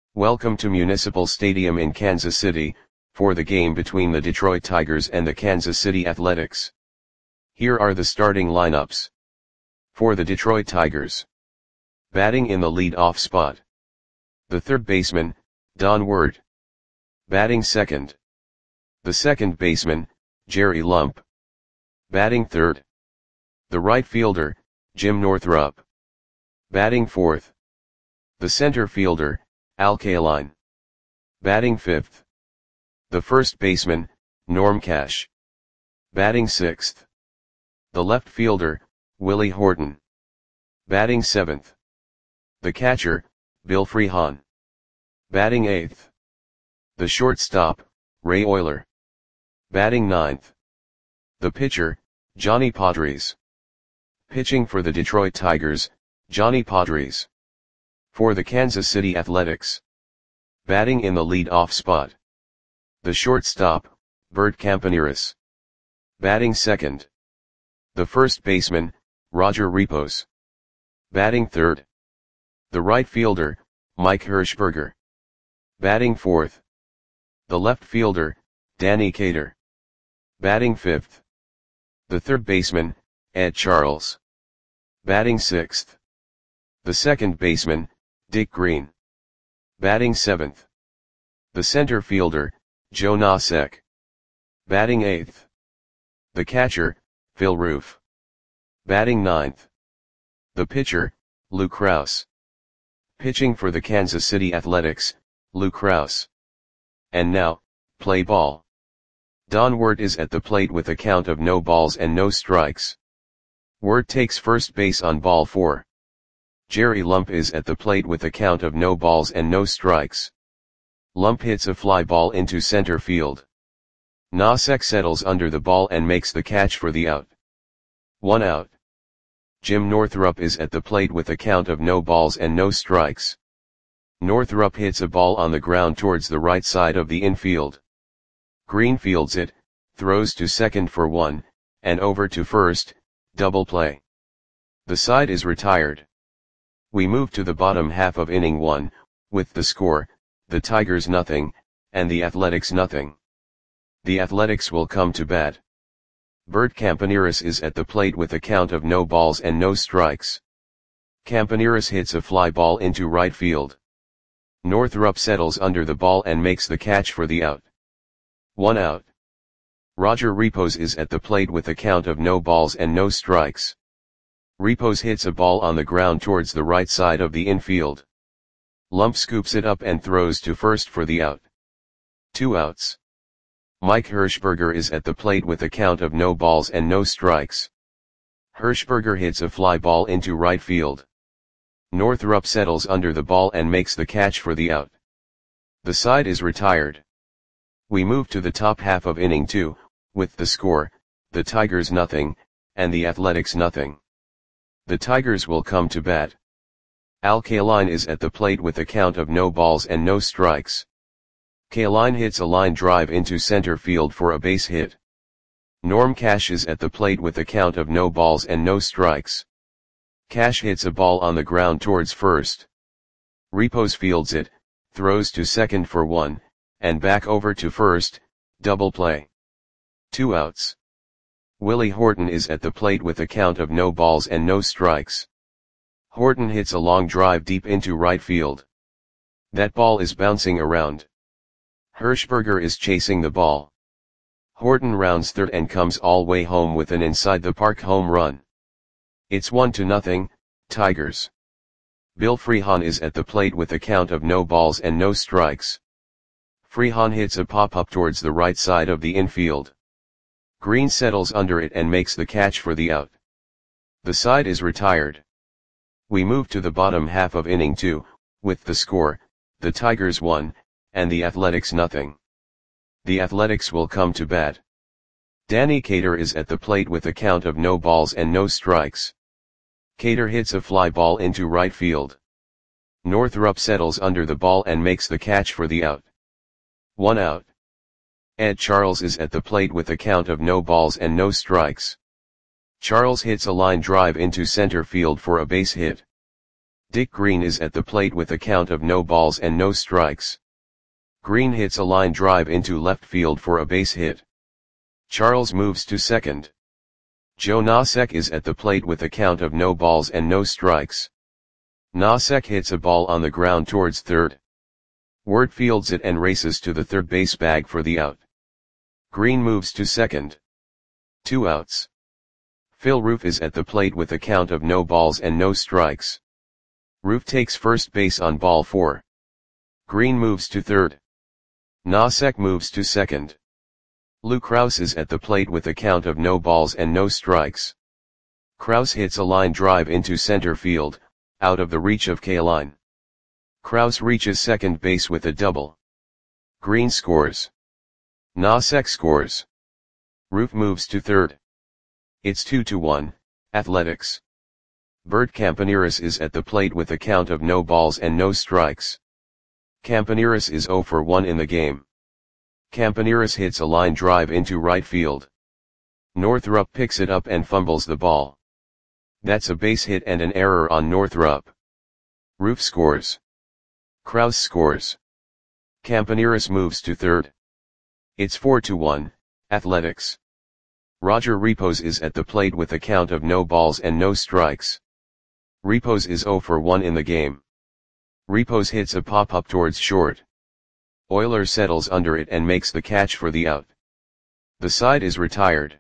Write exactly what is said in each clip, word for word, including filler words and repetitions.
Welcome to Municipal Stadium in Kansas City, for the game between the Detroit Tigers and the Kansas City Athletics. Here are the starting lineups. For the Detroit Tigers. Batting in the lead-off spot. The third baseman, Don Ward. Batting second. The second baseman, Jerry Lump. Batting third. The right fielder, Jim Northrup. Batting fourth. The center fielder, Al Kaline. Batting fifth. The first baseman, Norm Cash. Batting sixth. The left fielder, Willie Horton. Batting seventh. The catcher, Bill Freehan. Batting eighth. The shortstop, Ray Oyler. Batting ninth. The pitcher, Johnny Podres. Pitching for the Detroit Tigers, Johnny Podres. For the Kansas City Athletics. Batting in the lead-off spot. The shortstop, Bert Campaneris. Batting second. The first baseman, Roger Repos. Batting third. The right fielder, Mike Hirschberger. Batting fourth. The left fielder, Danny Cater. Batting fifth. The third baseman, Ed Charles. Batting sixth. The second baseman, Dick Green. Batting seventh. The center fielder, Joe Nosek. Batting eighth. The catcher, Phil Roof. Batting ninth. The pitcher, Lou Krause. Pitching for the Kansas City Athletics, Lou Krause. And now, play ball. Don Ward is at the plate with a count of no balls and no strikes. Ward takes first base on ball four. Jerry Lump is at the plate with a count of no balls and no strikes. Lump hits a fly ball into center field. Nosek settles under the ball and makes the catch for the out. One out. Jim Northrup is at the plate with a count of no balls and no strikes. Northrup hits a ball on the ground towards the right side of the infield. Green fields it, throws to second for one, and over to first, double play. The side is retired. We move to the bottom half of inning one, with the score, the Tigers nothing, and the Athletics nothing. The Athletics will come to bat. Bert Campaneris is at the plate with a count of no balls and no strikes. Campaneris hits a fly ball into right field. Northrup settles under the ball and makes the catch for the out. One out. Roger Repos is at the plate with a count of no balls and no strikes. Repos hits a ball on the ground towards the right side of the infield. Lump scoops it up and throws to first for the out. Two outs. Mike Hirschberger is at the plate with a count of no balls and no strikes. Hirschberger hits a fly ball into right field. Northrup settles under the ball and makes the catch for the out. The side is retired. We move to the top half of inning two, with the score, the Tigers nothing, and the Athletics nothing. The Tigers will come to bat. Al Kaline is at the plate with a count of no balls and no strikes. Kaline hits a line drive into center field for a base hit. Norm Cash is at the plate with a count of no balls and no strikes. Cash hits a ball on the ground towards first. Repos fields it, throws to second for one, and back over to first, double play. Two outs. Willie Horton is at the plate with a count of no balls and no strikes. Horton hits a long drive deep into right field. That ball is bouncing around. Hirschberger is chasing the ball. Horton rounds third and comes all way home with an inside the park home run. It's one to nothing, Tigers. Bill Freehan is at the plate with a count of no balls and no strikes. Freehan hits a pop-up towards the right side of the infield. Green settles under it and makes the catch for the out. The side is retired. We move to the bottom half of inning two, with the score, the Tigers one, and the Athletics nothing. The Athletics will come to bat. Danny Cater is at the plate with a count of no balls and no strikes. Cater hits a fly ball into right field. Northrup settles under the ball and makes the catch for the out. One out. Ed Charles is at the plate with a count of no balls and no strikes. Charles hits a line drive into center field for a base hit. Dick Green is at the plate with a count of no balls and no strikes. Green hits a line drive into left field for a base hit. Charles moves to second. Joe Nosek is at the plate with a count of no balls and no strikes. Nosek hits a ball on the ground towards third. Ward fields it and races to the third base bag for the out. Green moves to second. Two outs. Phil Roof is at the plate with a count of no balls and no strikes. Roof takes first base on ball four. Green moves to third. Nosek moves to second. Lou Krause is at the plate with a count of no balls and no strikes. Krause hits a line drive into center field, out of the reach of Kaline. Krause reaches second base with a double. Green scores. Nosek scores. Roof moves to third. It's two to one, Athletics. Bert Campaneris is at the plate with a count of no balls and no strikes. Campaneris is zero for one in the game. Campaneris hits a line drive into right field. Northrup picks it up and fumbles the ball. That's a base hit and an error on Northrup. Roof scores. Krause scores. Campaneris moves to third. It's four to one, Athletics. Roger Repos is at the plate with a count of no balls and no strikes. Repos is zero for one in the game. Repos hits a pop-up towards short. Euler settles under it and makes the catch for the out. The side is retired.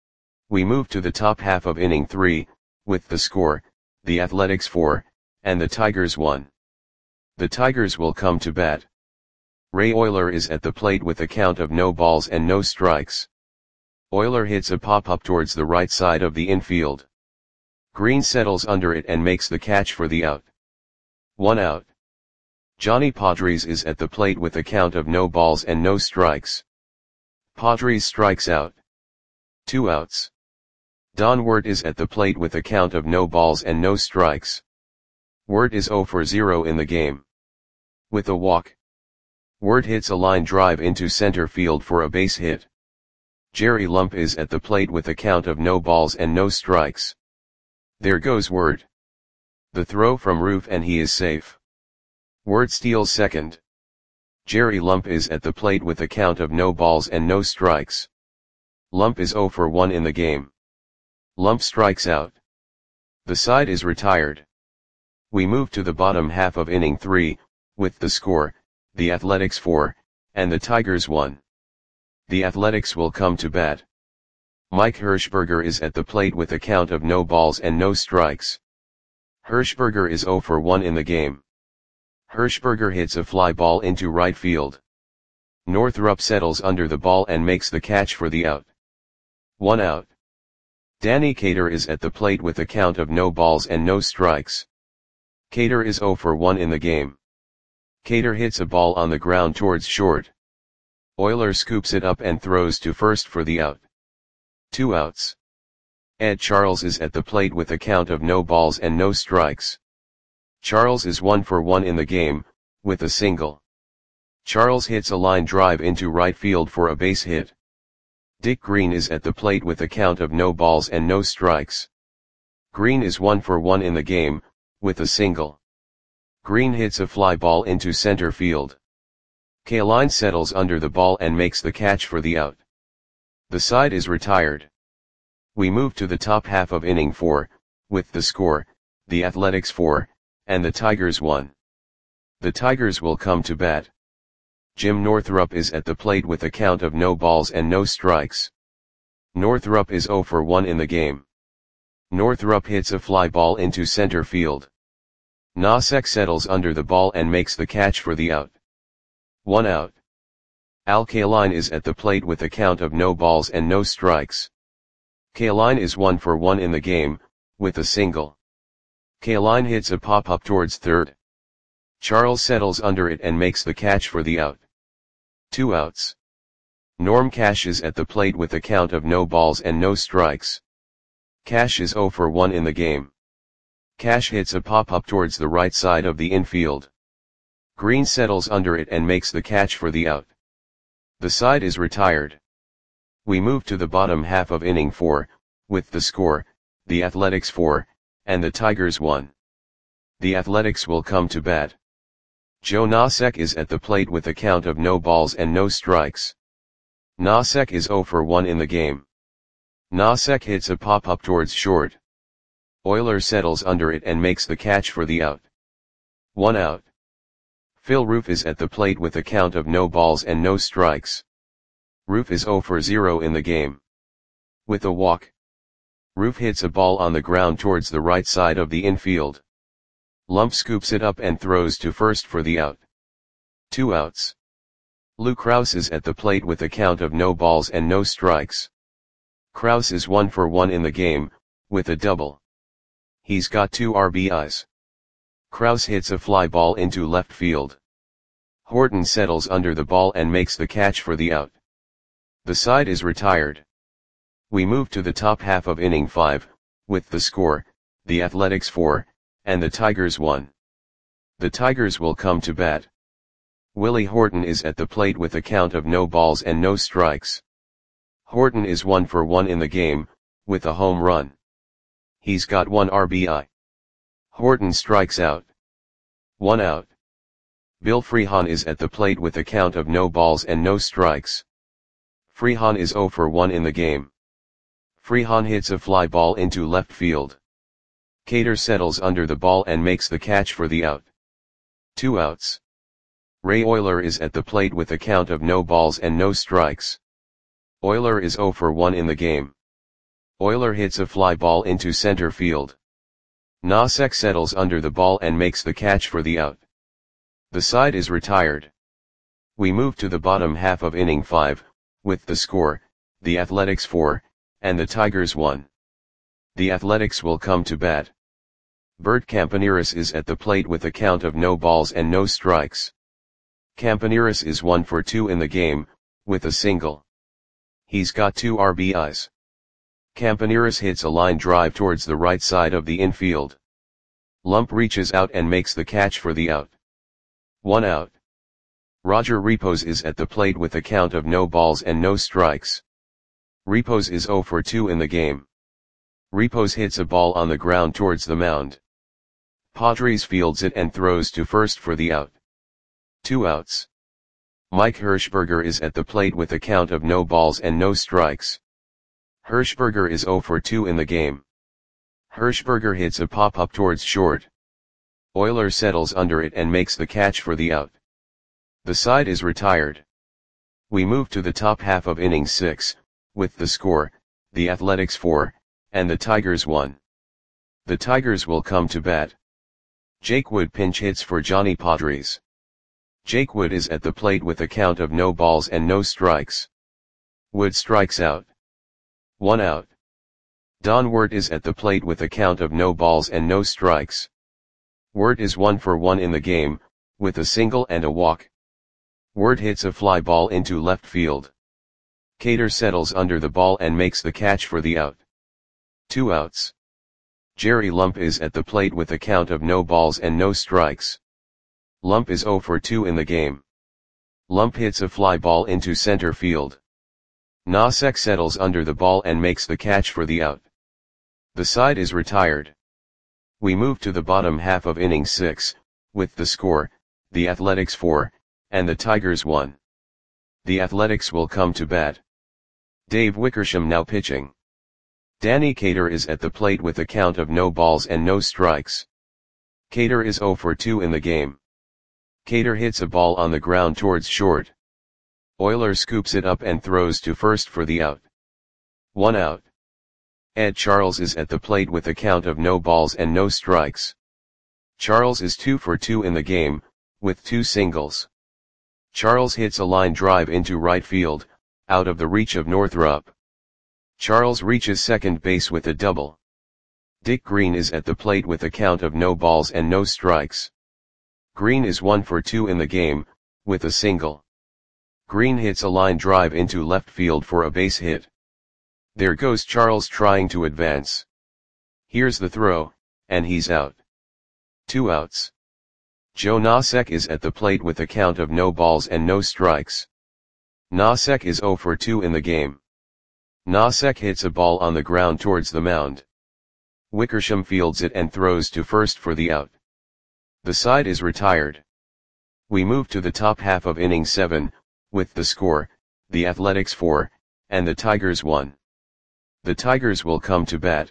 We move to the top half of inning three, with the score, the Athletics four, and the Tigers one. The Tigers will come to bat. Ray Euler is at the plate with a count of no balls and no strikes. Euler hits a pop-up towards the right side of the infield. Green settles under it and makes the catch for the out. One out. Johnny Padres is at the plate with a count of no balls and no strikes. Padres strikes out. Two outs. Don Wert is at the plate with a count of no balls and no strikes. Wert is zero for zero in the game. With a walk. Wert hits a line drive into center field for a base hit. Jerry Lump is at the plate with a count of no balls and no strikes. There goes Wert. The throw from Roof and he is safe. Wert steals second. Jerry Lump is at the plate with a count of no balls and no strikes. Lump is zero for one in the game. Lump strikes out. The side is retired. We move to the bottom half of inning three, with the score, the Athletics four, and the Tigers one. The Athletics will come to bat. Mike Hirschberger is at the plate with a count of no balls and no strikes. Hirschberger is zero for one in the game. Hirschberger hits a fly ball into right field. Northrup settles under the ball and makes the catch for the out. One out. Danny Cater is at the plate with a count of no balls and no strikes. Cater is zero for one in the game. Cater hits a ball on the ground towards short. Euler scoops it up and throws to first for the out. Two outs. Ed Charles is at the plate with a count of no balls and no strikes. Charles is one for one in the game, with a single. Charles hits a line drive into right field for a base hit. Dick Green is at the plate with a count of no balls and no strikes. Green is one for one in the game, with a single. Green hits a fly ball into center field. Kaline settles under the ball and makes the catch for the out. The side is retired. We move to the top half of inning four, with the score, the Athletics four, and the Tigers one. The Tigers will come to bat. Jim Northrup is at the plate with a count of no balls and no strikes. Northrup is zero for one in the game. Northrup hits a fly ball into center field. Nosek settles under the ball and makes the catch for the out. One out. Al Kaline is at the plate with a count of no balls and no strikes. Kaline is one for one in the game, with a single. Kaline hits a pop-up towards third. Charles settles under it and makes the catch for the out. Two outs. Norm Cash is at the plate with a count of no balls and no strikes. Cash is zero for one in the game. Cash hits a pop-up towards the right side of the infield. Green settles under it and makes the catch for the out. The side is retired. We move to the bottom half of inning four, with the score, the Athletics four, and the Tigers one. the Athletics will come to bat. Joe Nosek is at the plate with a count of no balls and no strikes. Nosek is zero for one in the game. Nosek hits a pop-up towards short. Oyler settles under it and makes the catch for the out. One out. Phil Roof is at the plate with a count of no balls and no strikes. Roof is zero for zero in the game. With a walk, Roof hits a ball on the ground towards the right side of the infield. Lump scoops it up and throws to first for the out. Two outs. Lou Krause is at the plate with a count of no balls and no strikes. Krause is one for one in the game, with a double. He's got two R B Is. Krause hits a fly ball into left field. Horton settles under the ball and makes the catch for the out. The side is retired. We move to the top half of inning five, with the score, the Athletics four, and the Tigers one. The Tigers will come to bat. Willie Horton is at the plate with a count of no balls and no strikes. Horton is one for one in the game, with a home run. He's got one R B I. Horton strikes out. One out. Bill Freehan is at the plate with a count of no balls and no strikes. Freehan is zero for one in the game. Freehan hits a fly ball into left field. Cater settles under the ball and makes the catch for the out. Two outs. Ray Oyler is at the plate with a count of no balls and no strikes. Oyler is zero for one in the game. Oyler hits a fly ball into center field. Nosek settles under the ball and makes the catch for the out. The side is retired. We move to the bottom half of inning five, with the score, the Athletics four, and the Tigers one. The Athletics will come to bat. Bert Campaneris is at the plate with a count of no balls and no strikes. Campaneris is one for two in the game, with a single. He's got two R B Is. Campaneris hits a line drive towards the right side of the infield. Lump reaches out and makes the catch for the out. One out. Roger Repos is at the plate with a count of no balls and no strikes. Repos is zero for two in the game. Repos hits a ball on the ground towards the mound. Padres fields it and throws to first for the out. Two outs. Mike Hirschberger is at the plate with a count of no balls and no strikes. Hirschberger is zero for two in the game. Hirschberger hits a pop-up towards short. Oyler settles under it and makes the catch for the out. The side is retired. We move to the top half of inning six, with the score, the Athletics four, and the Tigers one. The Tigers will come to bat. Jake Wood pinch hits for Johnny Padres. Jake Wood is at the plate with a count of no balls and no strikes. Wood strikes out. One out. Don Wirt is at the plate with a count of no balls and no strikes. Wirt is one for one in the game, with a single and a walk. Wirt hits a fly ball into left field. Cater settles under the ball and makes the catch for the out. Two outs. Jerry Lump is at the plate with a count of no balls and no strikes. Lump is zero for two in the game. Lump hits a fly ball into center field. Nosek settles under the ball and makes the catch for the out. The side is retired. We move to the bottom half of inning six, with the score, the Athletics four, and the Tigers one. The Athletics will come to bat. Dave Wickersham now pitching. Danny Cater is at the plate with a count of no balls and no strikes. Cater is zero for two in the game. Cater hits a ball on the ground towards short. Oyler scoops it up and throws to first for the out. One out. Ed Charles is at the plate with a count of no balls and no strikes. Charles is two for two in the game, with two singles. Charles hits a line drive into right field, out of the reach of Northrup. Charles reaches second base with a double. Dick Green is at the plate with a count of no balls and no strikes. Green is one for two in the game, with a single. Green hits a line drive into left field for a base hit. There goes Charles trying to advance. Here's the throw, and he's out. Two outs. Joe Nosek is at the plate with a count of no balls and no strikes. Nosek is zero for two in the game. Nosek hits a ball on the ground towards the mound. Wickersham fields it and throws to first for the out. The side is retired. We move to the top half of inning seven, with the score, the Athletics four, and the Tigers one. The Tigers will come to bat.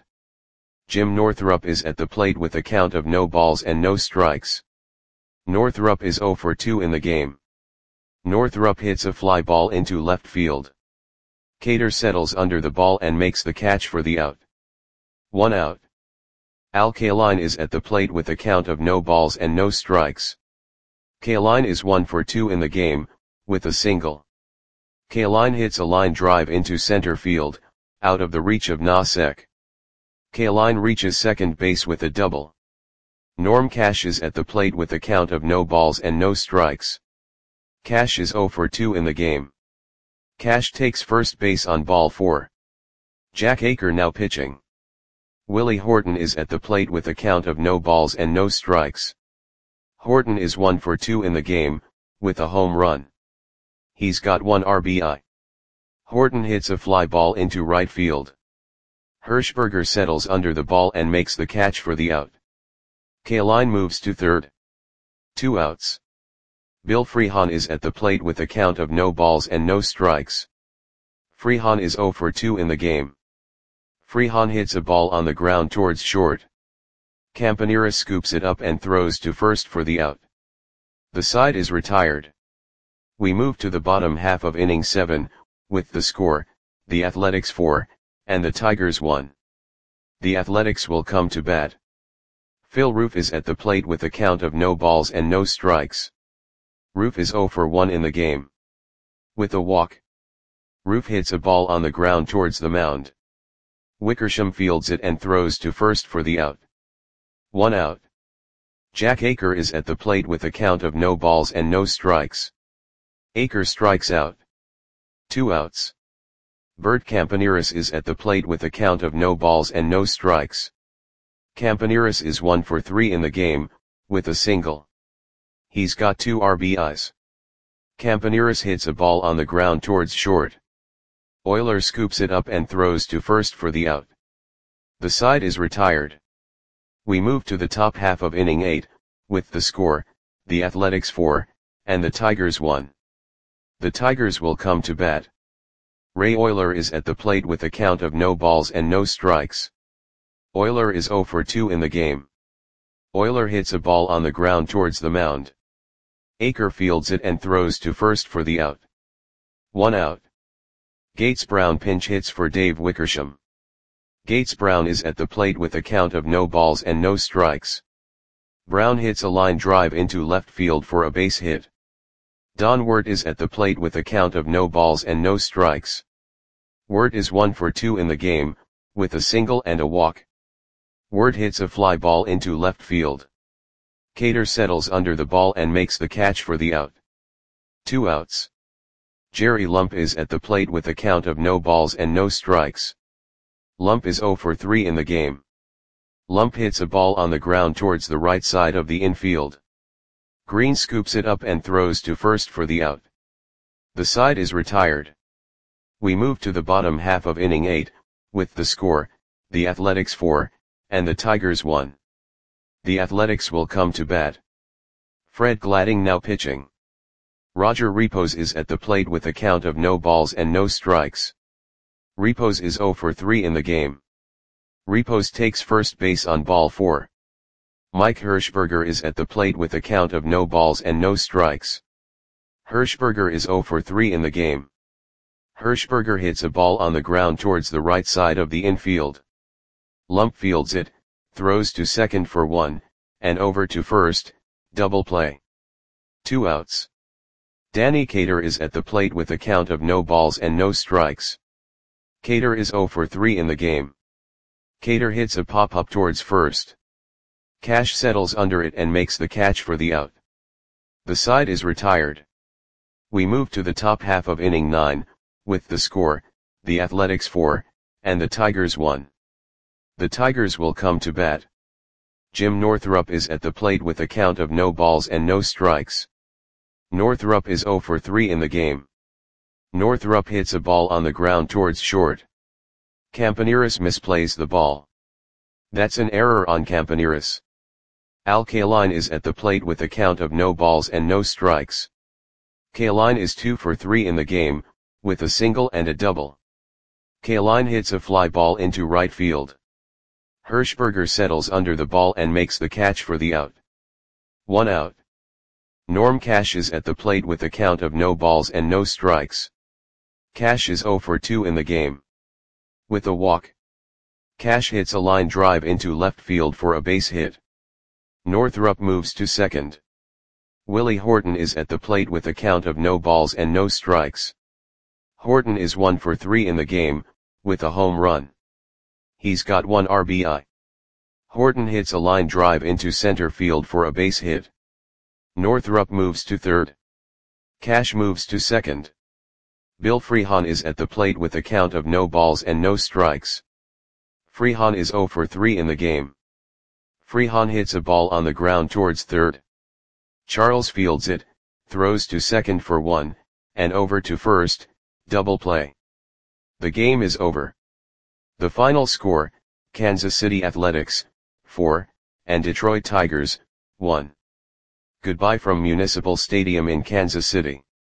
Jim Northrup is at the plate with a count of no balls and no strikes. Northrup is oh for two in the game. Northrup hits a fly ball into left field. Cater settles under the ball and makes the catch for the out. One out. Al Kaline is at the plate with a count of no balls and no strikes. Kaline is one for two in the game, with a single. Kaline hits a line drive into center field, out of the reach of Nosek. Kaline reaches second base with a double. Norm Cash is at the plate with a count of no balls and no strikes. Cash is oh for two in the game. Cash takes first base on ball four. Jack Aker now pitching. Willie Horton is at the plate with a count of no balls and no strikes. Horton is one for two in the game, with a home run. He's got one R B I. Horton hits a fly ball into right field. Hirschberger settles under the ball and makes the catch for the out. Kaline moves to third. Two outs. Bill Freehan is at the plate with a count of no balls and no strikes. Freehan is oh for two in the game. Freehan hits a ball on the ground towards short. Campaneris scoops it up and throws to first for the out. The side is retired. We move to the bottom half of inning seven, with the score, the Athletics four, and the Tigers one. The Athletics will come to bat. Phil Roof is at the plate with a count of no balls and no strikes. Roof is oh for one in the game. With a walk. Roof hits a ball on the ground towards the mound. Wickersham fields it and throws to first for the out. One out. Jack Aker is at the plate with a count of no balls and no strikes. Aker strikes out. Two outs. Bert Campaneris is at the plate with a count of no balls and no strikes. Campaneris is one for three in the game, with a single. He's got two R B Is. Campaneris hits a ball on the ground towards short. Euler scoops it up and throws to first for the out. The side is retired. We move to the top half of inning eight, with the score, the Athletics four, and the Tigers one. The Tigers will come to bat. Ray Euler is at the plate with a count of no balls and no strikes. Euler is oh for two in the game. Euler hits a ball on the ground towards the mound. Aker fields it and throws to first for the out. One out. Gates Brown pinch hits for Dave Wickersham. Gates Brown is at the plate with a count of no balls and no strikes. Brown hits a line drive into left field for a base hit. Don Wirt is at the plate with a count of no balls and no strikes. Wirt is one for two in the game, with a single and a walk. Wirt hits a fly ball into left field. Cater settles under the ball and makes the catch for the out. Two outs. Jerry Lump is at the plate with a count of no balls and no strikes. Lump is oh for three in the game. Lump hits a ball on the ground towards the right side of the infield. Green scoops it up and throws to first for the out. The side is retired. We move to the bottom half of inning eight, with the score, the Athletics four, and the Tigers one. The Athletics will come to bat. Fred Gladding now pitching. Roger Repos is at the plate with a count of no balls and no strikes. Repos is oh for three in the game. Repos takes first base on ball four. Mike Hirschberger is at the plate with a count of no balls and no strikes. Hirschberger is oh for three in the game. Hirschberger hits a ball on the ground towards the right side of the infield. Lump fields it, throws to second for one, and over to first, double play. Two outs. Danny Cater is at the plate with a count of no balls and no strikes. Cater is oh for three in the game. Cater hits a pop-up towards first. Cash settles under it and makes the catch for the out. The side is retired. We move to the top half of inning nine, with the score, the Athletics four, and the Tigers one. The Tigers will come to bat. Jim Northrup is at the plate with a count of no balls and no strikes. Northrup is oh for three in the game. Northrup hits a ball on the ground towards short. Campaneris misplays the ball. That's an error on Campaneris. Al Kaline is at the plate with a count of no balls and no strikes. Kaline is two for three in the game, with a single and a double. Kaline hits a fly ball into right field. Hershberger settles under the ball and makes the catch for the out. One out. Norm Cash is at the plate with a count of no balls and no strikes. Cash is zero for two in the game. With a walk, Cash hits a line drive into left field for a base hit. Northrup moves to second. Willie Horton is at the plate with a count of no balls and no strikes. Horton is one for three in the game, with a home run. He's got one R B I. Horton hits a line drive into center field for a base hit. Northrup moves to third. Cash moves to second. Bill Freehan is at the plate with a count of no balls and no strikes. Freehan is zero for three in the game. Freehan hits a ball on the ground towards third. Charles fields it, throws to second for one, and over to first, double play. The game is over. The final score, Kansas City Athletics, four, and Detroit Tigers, one. Goodbye from Municipal Stadium in Kansas City.